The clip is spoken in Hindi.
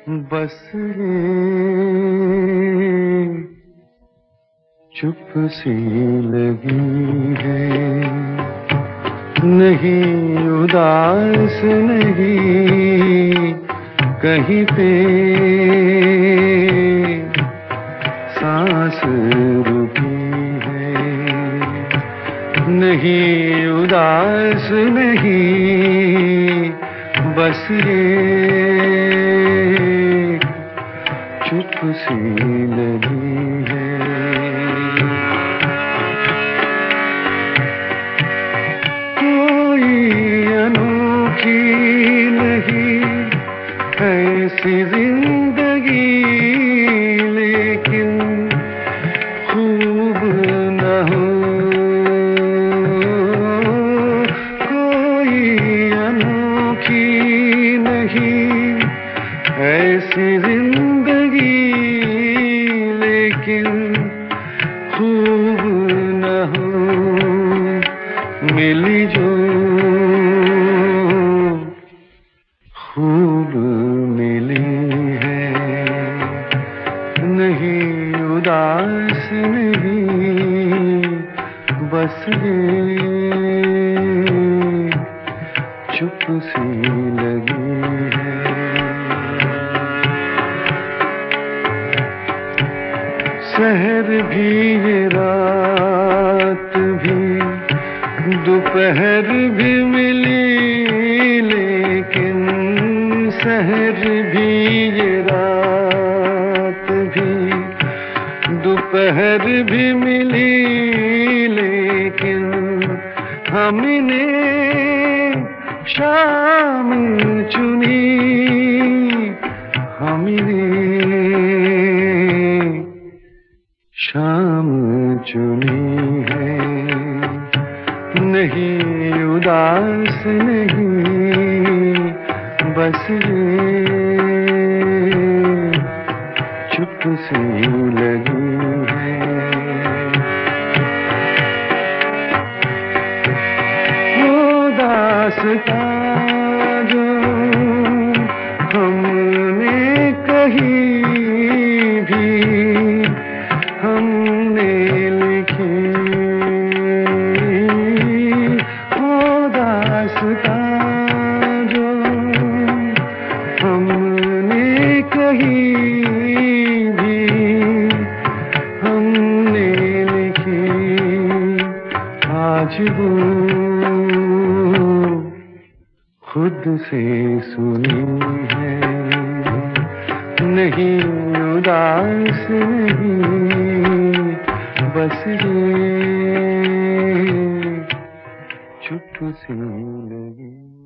बस ये चुप सी लगी है, नहीं उदास नहीं कहीं पे सांस रुकी है, नहीं उदास नहीं बस ये चुप सी लगी है। कोई अनोखी नहीं ऐसी जिंदगी, लेकिन खूब न हो। कोई अनोखी नहीं ऐसी जिंदगी, लेकिन खूब न हो। मिली जो खूब मिली है, नहीं उदास नहीं बस ये चुप सी लगी है। शहर भी ये रात भी दोपहर भी मिली, लेकिन शहर भी ये रात भी दोपहर भी मिली, लेकिन हमने शाम चुनी, हमने शाम चुनी है। नहीं उदास नहीं बस ये चुप सी लगी है। वो दास्तां जो हमने कही भी हमने लिखी, वो दास्तां जो हमने कही भी हमने लिखी, आज वो खुद से सुनी है। नहीं उदास नहीं बस ये चुप सी लगी।